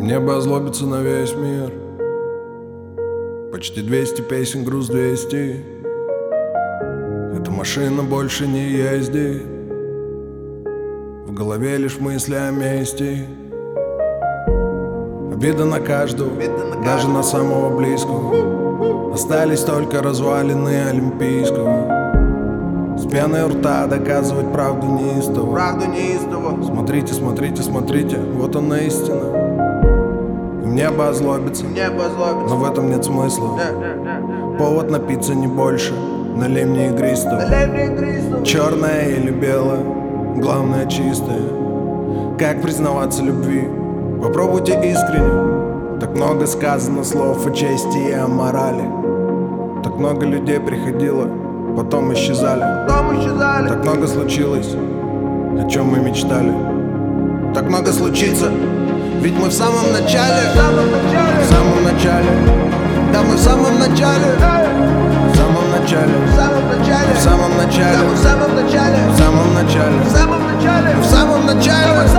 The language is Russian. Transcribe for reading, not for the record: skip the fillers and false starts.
Мне бы озлобиться на весь мир. Почти 200 песен, груз 200. Эта машина больше не ездит. В голове лишь мысли о мести. Обида на каждого, даже на самого близкого. Остались только развалины Олимпийского. С пеной у рта доказывать правду неистово. Смотрите, смотрите, смотрите, вот она истина. И мне бы озлобиться, но в этом нет смысла. Повод напиться не больше, налей мне игристого. Черное или белое, главное чистое. Как признаваться любви? Попробуйте искренне. Так много сказано слов о чести и о морали. Так много людей приходило, потом исчезали. Так много случилось, о чем мы мечтали. Так много случится, ведь мы в самом начале. В самом начале. Да, мы в самом начале. В самом начале. В самом начале. В самом начале. В самом начале. В самом начале. В самом начале. В самом начале.